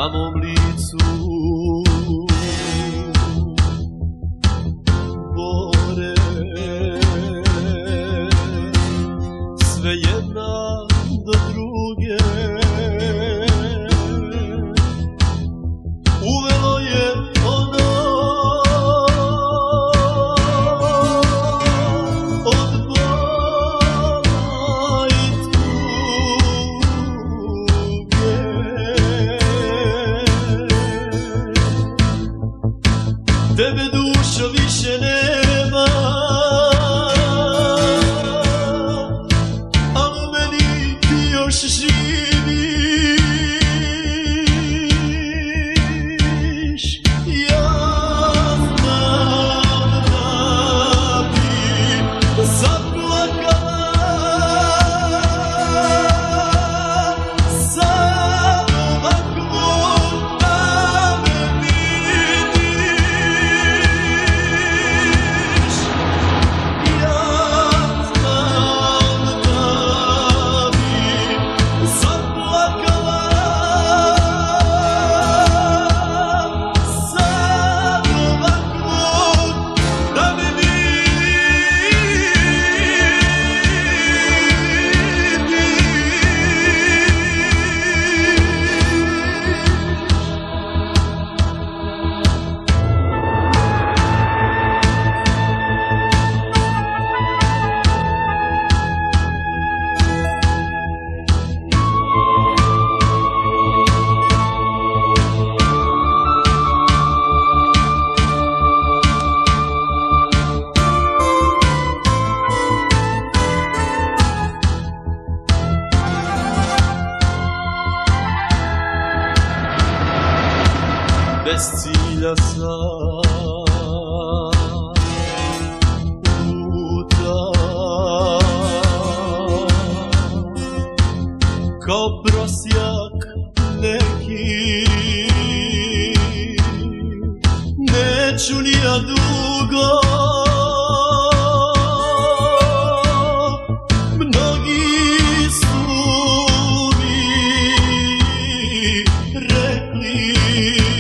na mom licu bore, sve jedna do druge. Uvelo je ono od bola i tuge. Tebe dušo više nema, ali u meni ti još živiš. Ja znam da bi zaplakala sad ovako da me vidiš. Ja znam da bi zaplakala sad ovako da me bez cilja sam lutam, kao prosjak neki. Neću ni ja dugo, mnogi su mi rekli